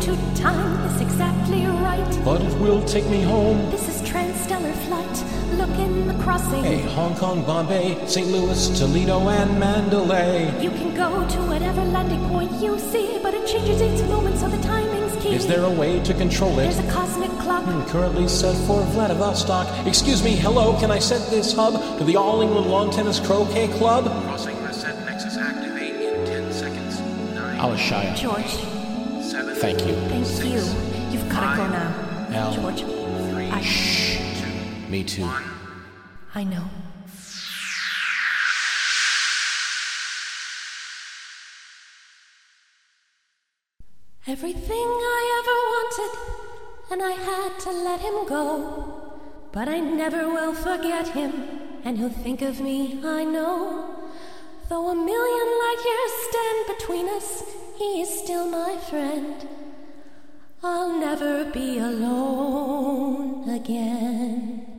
to time this exactly right. But it will take me home. This is transstellar flight. Look in the crossing. Hey, Hong Kong, Bombay, St. Louis, Toledo, and Mandalay. You can go to whatever landing point you see, but it changes each moment, so the timing's key. Is there a way to control it? There's a cosmic clock. Currently set for Vladivostok. Excuse me, hello, can I set this hub to the All England Lawn Tennis Croquet Club? Crossing the set nexus, activate in 10 seconds. 9. Alishaya. George. 7. Thank you. Thank 6, you. You've got to go 5, now. Al. George. 3. Shh. 2. Me too. 1. I know. Everything I ever wanted, and I had to let him go. But I never will forget him, and he'll think of me, I know. Though a million light years stand between us, he is still my friend. I'll never be alone again.